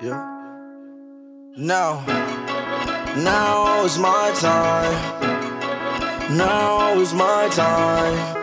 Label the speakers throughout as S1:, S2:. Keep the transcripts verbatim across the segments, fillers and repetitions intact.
S1: Yeah. Now, now is my time. Now is my time.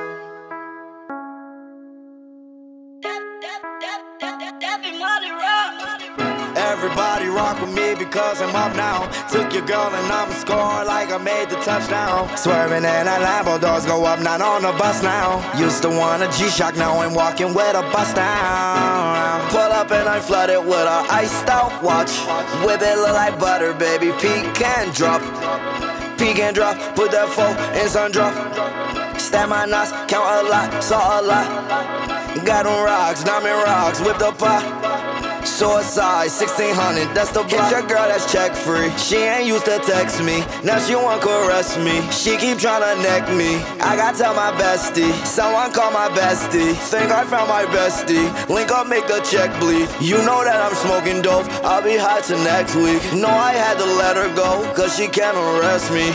S1: Everybody rock with me because I'm up now. Took your girl and I'm scoring like I made the touchdown. Swerving in that Lambo, doors go up, not on the bus now. Used to want a G-Shock, now I'm walking with a bust down. Pull up and I flood it with a iced out watch. Whip it look like butter, baby, peek and drop. Peek and drop, put that four in sun drop. Stab my knots, count a lot, saw a lot. Got them rocks, diamond rocks, whip the pot. Suicide, sixteen hundred, that's the block. Hit your girl that's check free. She ain't used to text me, now she want caress me. She keep tryna neck me, I gotta tell my bestie. Someone call my bestie, think I found my bestie. Link up, make the check bleed. You know that I'm smoking dope, I'll be high till next week. Know I had to let her go, cause she can't arrest me.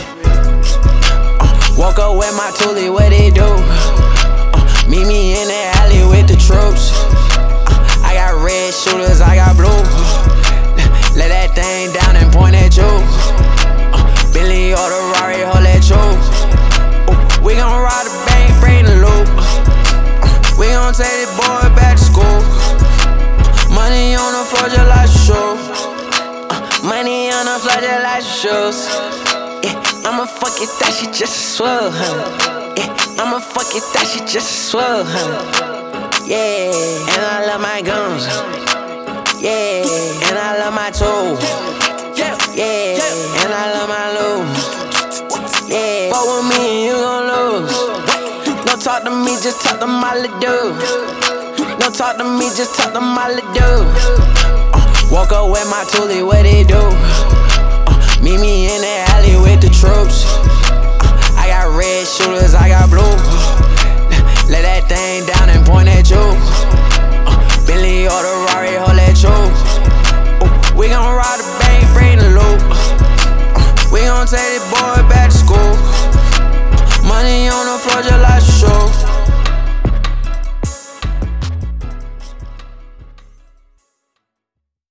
S2: uh, Walk up with my toolie, what they do? uh, Meet me in the alley with the troops. I got red shooters, I got blue. Let that thing down and point at you. uh, Bentley or the Rari, hold that you. uh, We gon' ride the bank, bring the loop. uh, We gon' take this boy back to school. uh, Money on the floor just like shoes. uh, Money on the floor just like shoes. Yeah, I'ma fuck it, that shit just swell, huh? Yeah, I'ma fuck it, that shit just swell, huh? Yeah, and I love my guns. Yeah, and I love my tools. Yeah, and I love my loot. Yeah, fuck with me and you gon' lose. Don't talk to me, just talk to my little dude. Don't talk to me, just talk to my little dude. uh, Walk up with my toolie, what they do? uh, Meet me in the alley with the troops. uh, I got red shooters, I got blue. Let that thing down and point at you.